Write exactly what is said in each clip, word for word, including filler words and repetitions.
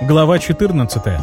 Глава четырнадцатая.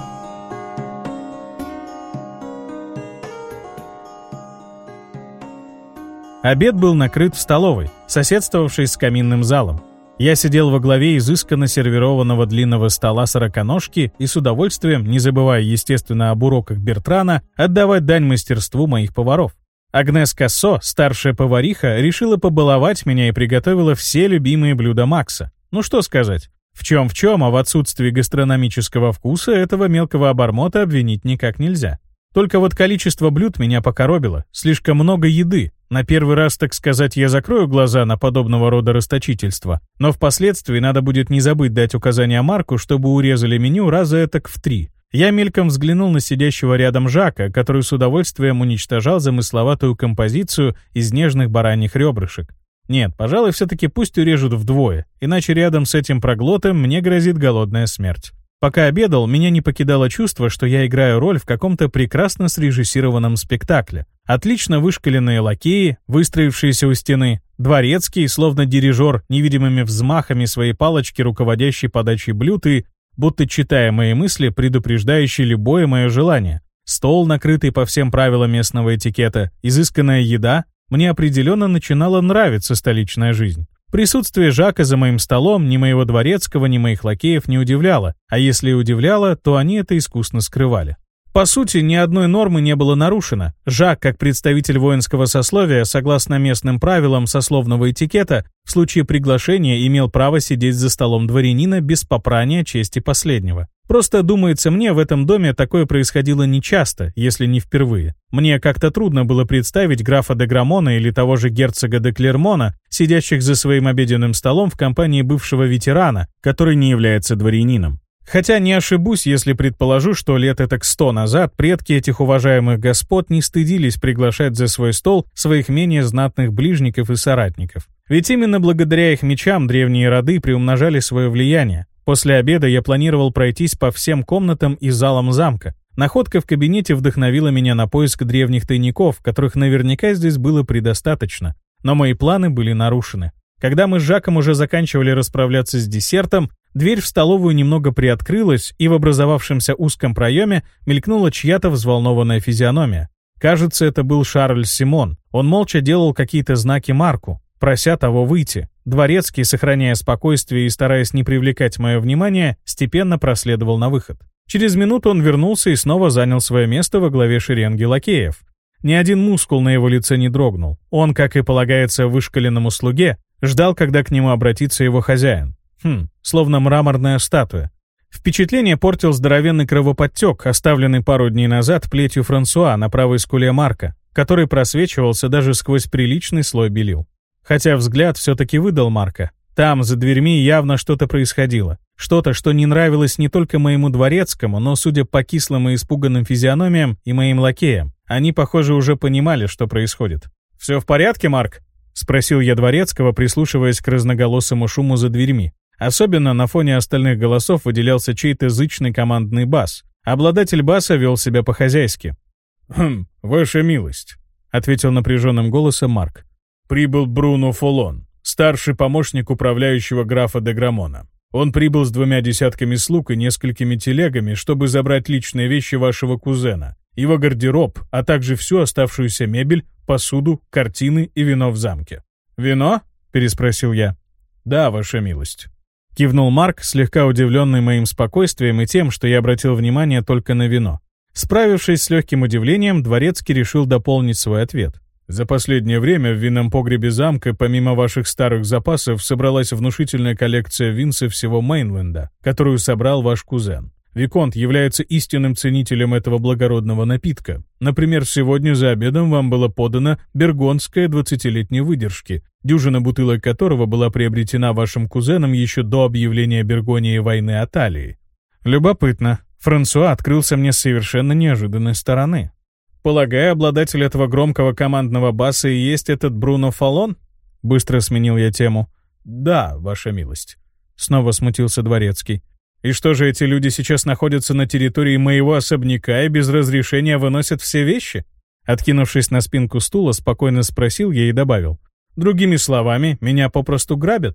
Обед был накрыт в столовой, соседствовавшей с каминным залом. Я сидел во главе изысканно сервированного длинного стола сороконожки и с удовольствием, не забывая, естественно, об уроках Бертрана, отдавать дань мастерству моих поваров. Агнес Кассо, старшая повариха, решила побаловать меня и приготовила все любимые блюда Макса. Ну что сказать, в чем в чем, а в отсутствии гастрономического вкуса этого мелкого обормота обвинить никак нельзя. Только вот количество блюд меня покоробило, слишком много еды. На первый раз, так сказать, я закрою глаза на подобного рода расточительство, но впоследствии надо будет не забыть дать указание Марку, чтобы урезали меню раза этак в три. Я мельком взглянул на сидящего рядом Жака, который с удовольствием уничтожал замысловатую композицию из нежных бараньих ребрышек. Нет, пожалуй, все-таки пусть урежут вдвое, иначе рядом с этим проглотом мне грозит голодная смерть. Пока обедал, меня не покидало чувство, что я играю роль в каком-то прекрасно срежиссированном спектакле. Отлично вышкаленные лакеи, выстроившиеся у стены, дворецкий, словно дирижер, невидимыми взмахами своей палочки, руководящий подачей блюд и, будто читая мои мысли, предупреждающий любое мое желание. Стол, накрытый по всем правилам местного этикета, изысканная еда. Мне определенно начинала нравиться столичная жизнь. Присутствие Жака за моим столом ни моего дворецкого, ни моих лакеев не удивляло, а если и удивляло, то они это искусно скрывали. По сути, ни одной нормы не было нарушено. Жак, как представитель воинского сословия, согласно местным правилам сословного этикета, в случае приглашения имел право сидеть за столом дворянина без попрания чести последнего. Просто, думается мне, в этом доме такое происходило нечасто, если не впервые. Мне как-то трудно было представить графа де Грамона или того же герцога де Клермона, сидящих за своим обеденным столом в компании бывшего ветерана, который не является дворянином. Хотя не ошибусь, если предположу, что лет этак сто назад предки этих уважаемых господ не стыдились приглашать за свой стол своих менее знатных ближников и соратников. Ведь именно благодаря их мечам древние роды приумножали свое влияние. После обеда я планировал пройтись по всем комнатам и залам замка. Находка в кабинете вдохновила меня на поиск древних тайников, которых наверняка здесь было предостаточно. Но мои планы были нарушены. Когда мы с Жаком уже заканчивали расправляться с десертом, дверь в столовую немного приоткрылась, и в образовавшемся узком проеме мелькнула чья-то взволнованная физиономия. Кажется, это был Шарль Симон. Он молча делал какие-то знаки Марку, прося того выйти. Дворецкий, сохраняя спокойствие и стараясь не привлекать мое внимание, степенно проследовал на выход. Через минуту он вернулся и снова занял свое место во главе шеренги лакеев. Ни один мускул на его лице не дрогнул. Он, как и полагается вышкаленному слуге, ждал, когда к нему обратится его хозяин. Хм, словно мраморная статуя. Впечатление портил здоровенный кровоподтек, оставленный пару дней назад плетью Франсуа на правой скуле Марка, который просвечивался даже сквозь приличный слой белил. Хотя взгляд все-таки выдал Марка. Там, за дверьми, явно что-то происходило. Что-то, что не нравилось не только моему дворецкому, но, судя по кислым и испуганным физиономиям, и моим лакеям. Они, похоже, уже понимали, что происходит. «Все в порядке, Марк?» — спросил я дворецкого, прислушиваясь к разноголосому шуму за дверьми. Особенно на фоне остальных голосов выделялся чей-то зычный командный бас. Обладатель баса вел себя по-хозяйски. «Хм, ваша милость», — ответил напряженным голосом Марк. «Прибыл Бруно Фолон, старший помощник управляющего графа де Грамона. Он прибыл с двумя десятками слуг и несколькими телегами, чтобы забрать личные вещи вашего кузена, его гардероб, а также всю оставшуюся мебель, посуду, картины и вино в замке». «Вино?» — переспросил я. «Да, ваша милость», — кивнул Марк, слегка удивленный моим спокойствием и тем, что я обратил внимание только на вино. Справившись с легким удивлением, дворецкий решил дополнить свой ответ. «За последнее время в винном погребе замка, помимо ваших старых запасов, собралась внушительная коллекция вин со всего Мейнленда, которую собрал ваш кузен. Виконт является истинным ценителем этого благородного напитка. Например, сегодня за обедом вам было подано бургундское двадцатилетней выдержки, дюжина бутылок которого была приобретена вашим кузеном еще до объявления Бургундии войны от Алии». Любопытно. Франсуа открылся мне с совершенно неожиданной стороны. «Полагаю, обладатель этого громкого командного баса и есть этот Бруно Фолон?» Быстро сменил я тему. «Да, ваша милость», — снова смутился дворецкий. «И что же, эти люди сейчас находятся на территории моего особняка и без разрешения выносят все вещи?» Откинувшись на спинку стула, спокойно спросил я и добавил. «Другими словами, меня попросту грабят?»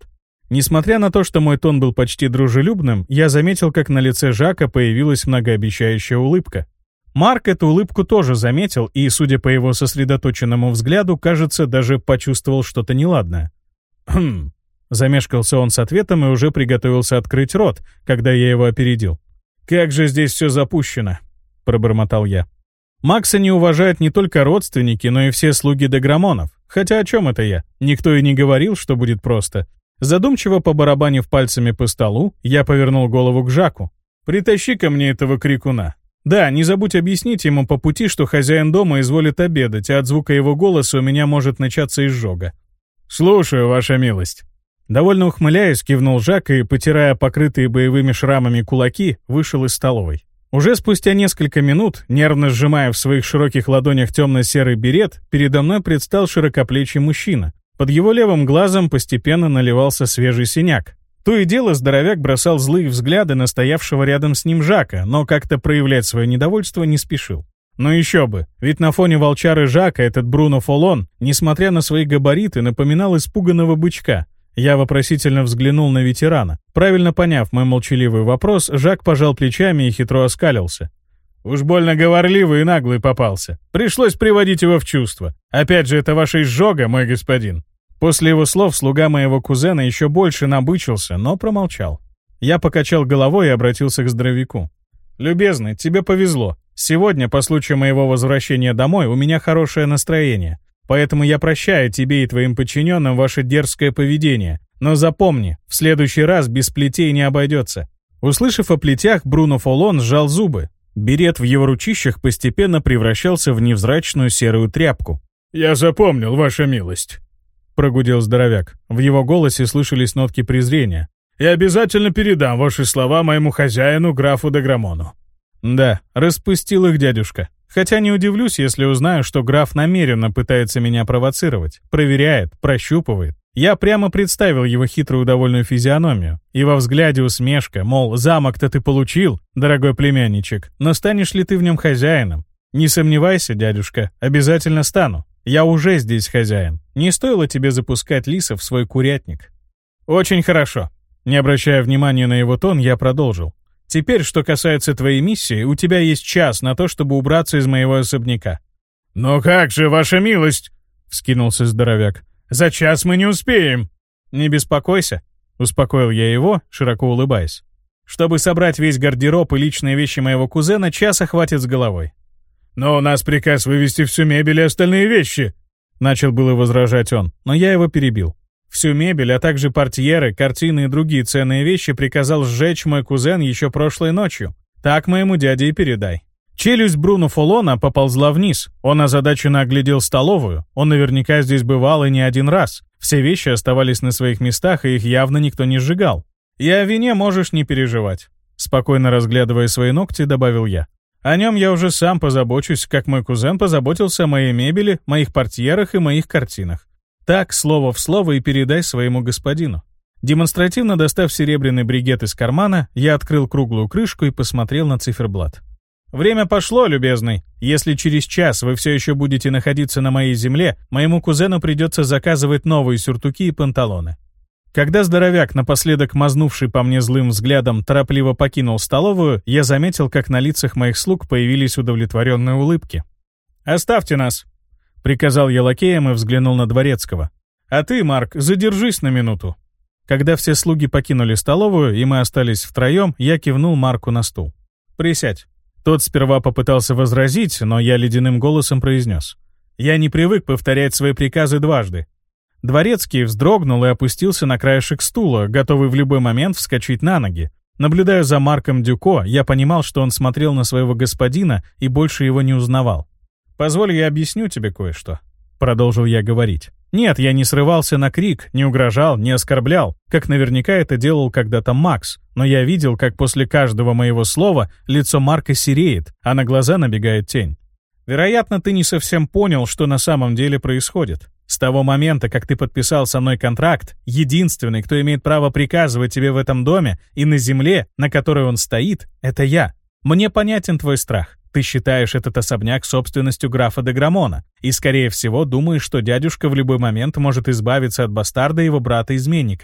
Несмотря на то, что мой тон был почти дружелюбным, я заметил, как на лице Жака появилась многообещающая улыбка. Марк эту улыбку тоже заметил и, судя по его сосредоточенному взгляду, кажется, даже почувствовал что-то неладное. «Хм...» — замешкался он с ответом и уже приготовился открыть рот, когда я его опередил. «Как же здесь все запущено!» — пробормотал я. Макса не уважают не только родственники, но и все слуги Деграмонов. Хотя о чем это я? Никто и не говорил, что будет просто. Задумчиво побарабанив пальцами по столу, я повернул голову к Жаку. «Притащи ко мне этого крикуна. Да, не забудь объяснить ему по пути, что хозяин дома изволит обедать, а от звука его голоса у меня может начаться изжога». «Слушаю, ваша милость». Довольно ухмыляясь, кивнул Жак и, потирая покрытые боевыми шрамами кулаки, вышел из столовой. Уже спустя несколько минут, нервно сжимая в своих широких ладонях темно-серый берет, передо мной предстал широкоплечий мужчина. Под его левым глазом постепенно наливался свежий синяк. То и дело здоровяк бросал злые взгляды на стоявшего рядом с ним Жака, но как-то проявлять свое недовольство не спешил. Ну еще бы, ведь на фоне волчары Жака этот Бруно Фолон, несмотря на свои габариты, напоминал испуганного бычка. Я вопросительно взглянул на ветерана. Правильно поняв мой молчаливый вопрос, Жак пожал плечами и хитро оскалился. «Уж больно говорливый и наглый попался. Пришлось приводить его в чувство. Опять же, это ваша изжога, мой господин». После его слов слуга моего кузена еще больше набычился, но промолчал. Я покачал головой и обратился к здоровяку. «Любезный, тебе повезло. Сегодня, по случаю моего возвращения домой, у меня хорошее настроение. Поэтому я прощаю тебе и твоим подчиненным ваше дерзкое поведение. Но запомни, в следующий раз без плетей не обойдется». Услышав о плетях, Бруно Фолон сжал зубы. Берет в его ручищах постепенно превращался в невзрачную серую тряпку. «Я запомнил, ваша милость», — прогудел здоровяк. В его голосе слышались нотки презрения. «Я обязательно передам ваши слова моему хозяину, графу Деграмону». Да, распустил их дядюшка. Хотя не удивлюсь, если узнаю, что граф намеренно пытается меня провоцировать, проверяет, прощупывает. Я прямо представил его хитрую довольную физиономию, и во взгляде усмешка, мол, замок-то ты получил, дорогой племянничек, но станешь ли ты в нем хозяином? Не сомневайся, дядюшка, обязательно стану. Я уже здесь хозяин. Не стоило тебе запускать лисов в свой курятник. Очень хорошо. Не обращая внимания на его тон, я продолжил. Теперь, что касается твоей миссии, у тебя есть час на то, чтобы убраться из моего особняка». «Но как же, ваша милость?» — вскинулся здоровяк. «За час мы не успеем». «Не беспокойся», — успокоил я его, широко улыбаясь. «Чтобы собрать весь гардероб и личные вещи моего кузена, часа хватит с головой». «Но у нас приказ вывести всю мебель и остальные вещи», — начал было возражать он, но я его перебил. Всю мебель, а также портьеры, картины и другие ценные вещи приказал сжечь мой кузен еще прошлой ночью. Так моему дяде и передай». Челюсть Бруно Фолона поползла вниз. Он озадаченно оглядел столовую. Он наверняка здесь бывал и не один раз. Все вещи оставались на своих местах, и их явно никто не сжигал. «И о вине можешь не переживать», — спокойно разглядывая свои ногти, добавил я. «О нем я уже сам позабочусь, как мой кузен позаботился о моей мебели, моих портьерах и моих картинах. Так, слово в слово и передай своему господину». Демонстративно достав серебряный бригет из кармана, я открыл круглую крышку и посмотрел на циферблат. «Время пошло, любезный. Если через час вы все еще будете находиться на моей земле, моему кузену придется заказывать новые сюртуки и панталоны». Когда здоровяк, напоследок мазнувший по мне злым взглядом, торопливо покинул столовую, я заметил, как на лицах моих слуг появились удовлетворенные улыбки. «Оставьте нас», — приказал я лакеям и взглянул на дворецкого. «А ты, Марк, задержись на минуту». Когда все слуги покинули столовую, и мы остались втроем, я кивнул Марку на стул. «Присядь». Тот сперва попытался возразить, но я ледяным голосом произнес. «Я не привык повторять свои приказы дважды». Дворецкий вздрогнул и опустился на краешек стула, готовый в любой момент вскочить на ноги. Наблюдая за Марком Дюко, я понимал, что он смотрел на своего господина и больше его не узнавал. «Позволь, я объясню тебе кое-что», — продолжил я говорить. «Нет, я не срывался на крик, не угрожал, не оскорблял, как наверняка это делал когда-то Макс, но я видел, как после каждого моего слова лицо Марка сереет, а на глаза набегает тень. Вероятно, ты не совсем понял, что на самом деле происходит. С того момента, как ты подписал со мной контракт, единственный, кто имеет право приказывать тебе в этом доме и на земле, на которой он стоит, это я. Мне понятен твой страх. Ты считаешь этот особняк собственностью графа Деграмона и, скорее всего, думаешь, что дядюшка в любой момент может избавиться от бастарда и его брата-изменника.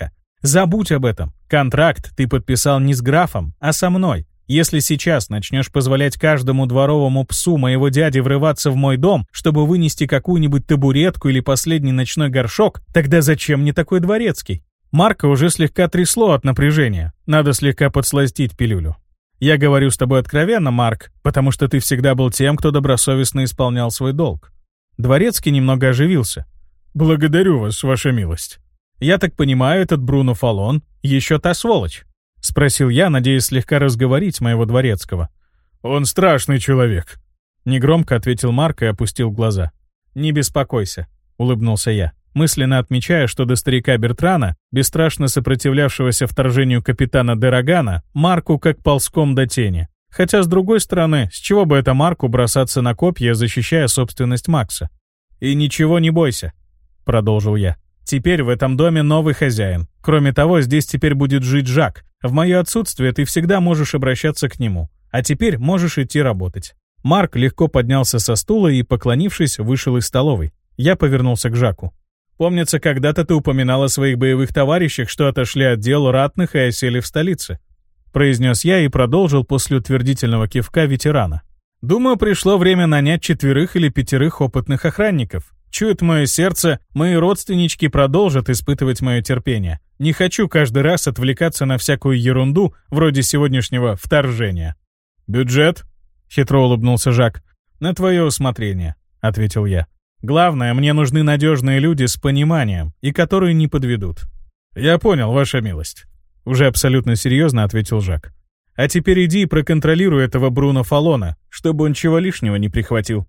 Забудь об этом. Контракт ты подписал не с графом, а со мной. Если сейчас начнешь позволять каждому дворовому псу моего дяди врываться в мой дом, чтобы вынести какую-нибудь табуретку или последний ночной горшок, тогда зачем мне такой дворецкий? Марка уже слегка трясло от напряжения. Надо слегка подсластить пилюлю. Я говорю с тобой откровенно, Марк, потому что ты всегда был тем, кто добросовестно исполнял свой долг. Дворецкий немного оживился. «Благодарю вас, ваша милость». «Я так понимаю, этот Бруно Фалон еще та сволочь?» — спросил я, надеясь слегка разговорить моего дворецкого. «Он страшный человек», — негромко ответил Марк и опустил глаза. «Не беспокойся», — улыбнулся я, мысленно отмечая, что до старика Бертрана, бесстрашно сопротивлявшегося вторжению капитана Дерагана, Марку как ползком до тени. Хотя, с другой стороны, с чего бы это Марку бросаться на копья, защищая собственность Макса? «И ничего не бойся», — продолжил я. «Теперь в этом доме новый хозяин. Кроме того, здесь теперь будет жить Жак. В мое отсутствие ты всегда можешь обращаться к нему. А теперь можешь идти работать». Марк легко поднялся со стула и, поклонившись, вышел из столовой. Я повернулся к Жаку. «Помнится, когда-то ты упоминал о своих боевых товарищах, что отошли от дел ратных и осели в столице», — произнес я и продолжил после утвердительного кивка ветерана. «Думаю, пришло время нанять четверых или пятерых опытных охранников. Чует мое сердце, мои родственнички продолжат испытывать мое терпение. Не хочу каждый раз отвлекаться на всякую ерунду, вроде сегодняшнего вторжения». «Бюджет?» — хитро улыбнулся Жак. «На твое усмотрение», — ответил я. «Главное, мне нужны надежные люди с пониманием, и которые не подведут». «Я понял, ваша милость», — уже абсолютно серьезно ответил Жак. «А теперь иди и проконтролируй этого Бруно Фалона, чтобы он чего лишнего не прихватил».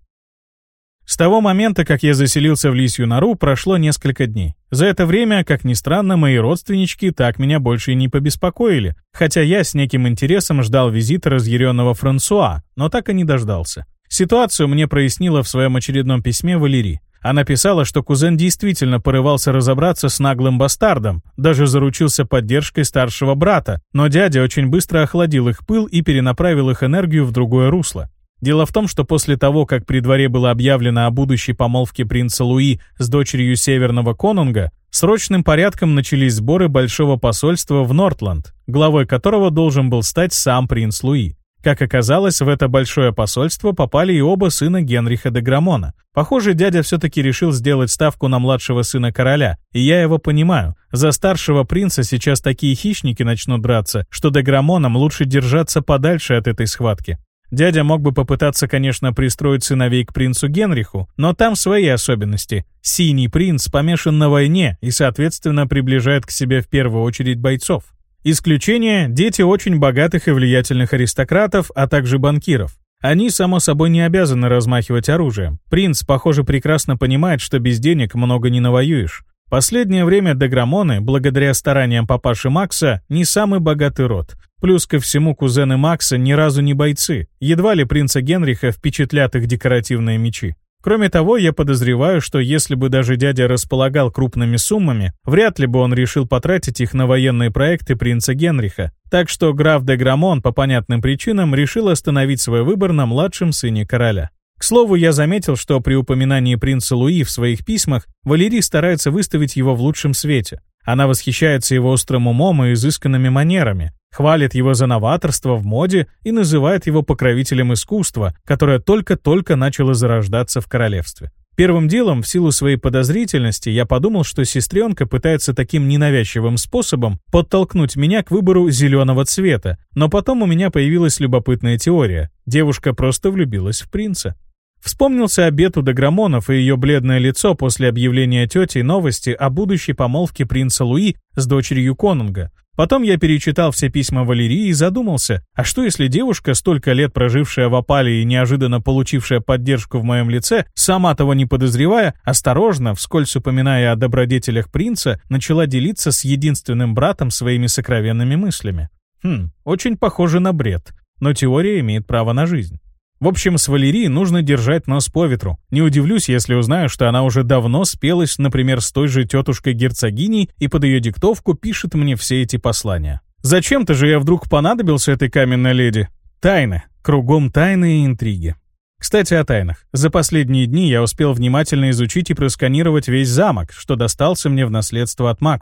С того момента, как я заселился в лисью нору, прошло несколько дней. За это время, как ни странно, мои родственнички так меня больше и не побеспокоили, хотя я с неким интересом ждал визита разъяренного Франсуа, но так и не дождался. Ситуацию мне прояснила в своем очередном письме Валерий. Она писала, что кузен действительно порывался разобраться с наглым бастардом, даже заручился поддержкой старшего брата, но дядя очень быстро охладил их пыл и перенаправил их энергию в другое русло. Дело в том, что после того, как при дворе было объявлено о будущей помолвке принца Луи с дочерью Северного Конунга, срочным порядком начались сборы большого посольства в Нортланд, главой которого должен был стать сам принц Луи. Как оказалось, в это большое посольство попали и оба сына Генриха де Грамона. Похоже, дядя все-таки решил сделать ставку на младшего сына короля, и я его понимаю. За старшего принца сейчас такие хищники начнут драться, что де Грамонам лучше держаться подальше от этой схватки. Дядя мог бы попытаться, конечно, пристроить сыновей к принцу Генриху, но там свои особенности. Синий принц помешан на войне и, соответственно, приближает к себе в первую очередь бойцов. Исключение – дети очень богатых и влиятельных аристократов, а также банкиров. Они, само собой, не обязаны размахивать оружием. Принц, похоже, прекрасно понимает, что без денег много не навоюешь. Последнее время де Грамоны, благодаря стараниям папаши Макса, не самый богатый род. Плюс ко всему кузены Макса ни разу не бойцы, едва ли принца Генриха впечатлят их декоративные мечи. Кроме того, я подозреваю, что если бы даже дядя располагал крупными суммами, вряд ли бы он решил потратить их на военные проекты принца Генриха. Так что граф де Грамон по понятным причинам решил остановить свой выбор на младшем сыне короля. К слову, я заметил, что при упоминании принца Луи в своих письмах Валерий старается выставить его в лучшем свете. Она восхищается его острым умом и изысканными манерами, хвалит его за новаторство в моде и называет его покровителем искусства, которое только-только начало зарождаться в королевстве. Первым делом, в силу своей подозрительности, я подумал, что сестренка пытается таким ненавязчивым способом подтолкнуть меня к выбору зеленого цвета, но потом у меня появилась любопытная теория. Девушка просто влюбилась в принца. Вспомнился обед у де Грамонов и ее бледное лицо после объявления тетей новости о будущей помолвке принца Луи с дочерью Конунга. Потом я перечитал все письма Валерии и задумался, а что если девушка, столько лет прожившая в опале и неожиданно получившая поддержку в моем лице, сама того не подозревая, осторожно, вскользь упоминая о добродетелях принца, начала делиться с единственным братом своими сокровенными мыслями. Хм, очень похоже на бред, но теория имеет право на жизнь. В общем, с Валерией нужно держать нос по ветру. Не удивлюсь, если узнаю, что она уже давно спелась, например, с той же тетушкой-герцогиней и под ее диктовку пишет мне все эти послания. Зачем-то же я вдруг понадобился этой каменной леди? Тайны. Кругом тайны и интриги. Кстати, о тайнах. За последние дни я успел внимательно изучить и просканировать весь замок, что достался мне в наследство от Макса.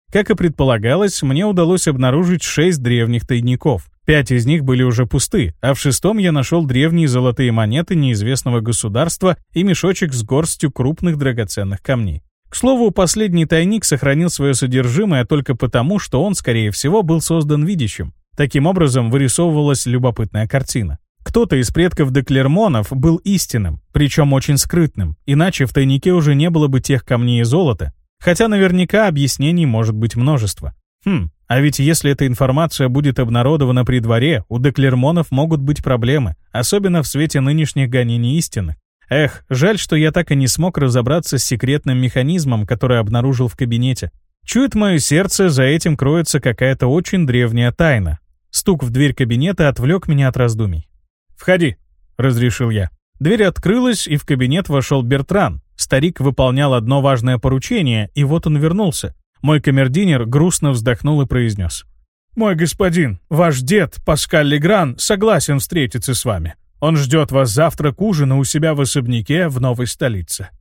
Как и предполагалось, мне удалось обнаружить шесть древних тайников. Пять из них были уже пусты, а в шестом я нашел древние золотые монеты неизвестного государства и мешочек с горстью крупных драгоценных камней. К слову, последний тайник сохранил свое содержимое только потому, что он, скорее всего, был создан видящим. Таким образом, вырисовывалась любопытная картина. Кто-то из предков Деклермонов был истинным, причем очень скрытным, иначе в тайнике уже не было бы тех камней и золота. Хотя наверняка объяснений может быть множество. Хм, а ведь если эта информация будет обнародована при дворе, у Деклермонов могут быть проблемы, особенно в свете нынешних гонений истины. Эх, жаль, что я так и не смог разобраться с секретным механизмом, который обнаружил в кабинете. Чует мое сердце, за этим кроется какая-то очень древняя тайна. Стук в дверь кабинета отвлек меня от раздумий. «Входи», — разрешил я. Дверь открылась, и в кабинет вошел Бертран. Старик выполнял одно важное поручение, и вот он вернулся. Мой камердинер грустно вздохнул и произнес. «Мой господин, ваш дед, Паскаль Легран, согласен встретиться с вами. Он ждет вас завтра к ужину у себя в особняке в новой столице».